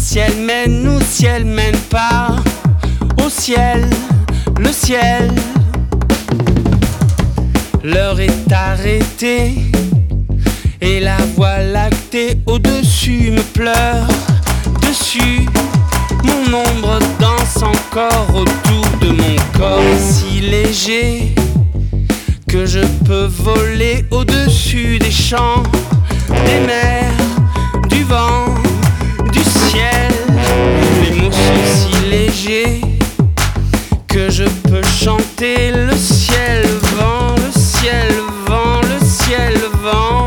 ciel mène, où ciel mène pas au ciel, le ciel. L'heure est arrêtée et la voie lactée au-dessus me pleure dessus. Mon ombre danse encore autour de mon corps, si léger que je peux voler au-dessus des champs, des mers, du vent, du ciel. Les mots sont si légers que je peux chanter le ciel, vent, le ciel, vent, le ciel, vent.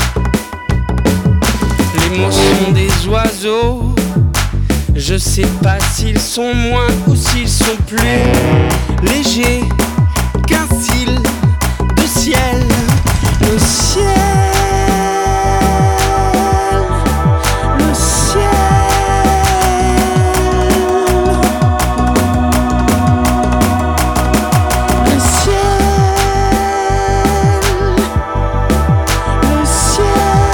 Les mots sont des oiseaux, je sais pas s'ils sont moins ou s'ils sont plus légers qu'un cil de ciel. Le ciel, le ciel, le ciel, le ciel.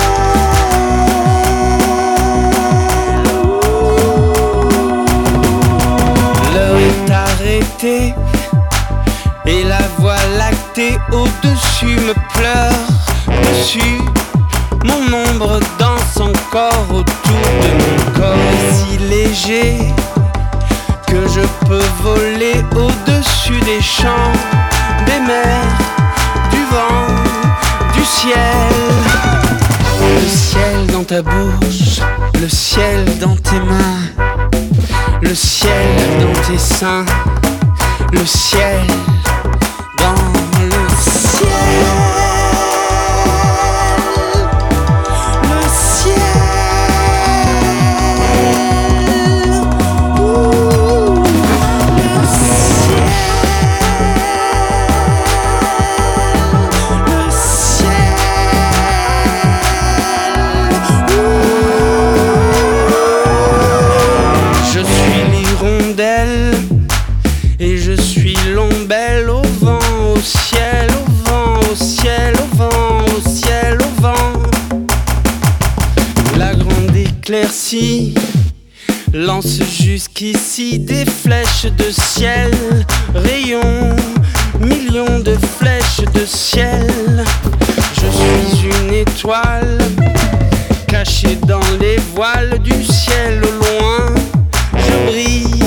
L'heure est arrêtée et la voie lactée au-dessus me pleure dessus. Mon ombre danse encore autour de mon corps, si léger que je peux voler au-dessus des champs, des mers, du vent, du ciel. Le ciel dans ta bouche, le ciel dans tes mains, le ciel dans tes seins, le ciel dans le ciel, le ciel, ouh, le ciel, le ciel, ouh. Je suis l'hirondelle et je suis l'ombelle au vent, au ciel, au vent, au ciel, au vent, au ciel, au vent. La grande éclaircie lance jusqu'ici des flèches de ciel, rayons, millions de flèches de ciel. Je suis une étoile cachée dans les voiles du ciel au loin. Je brille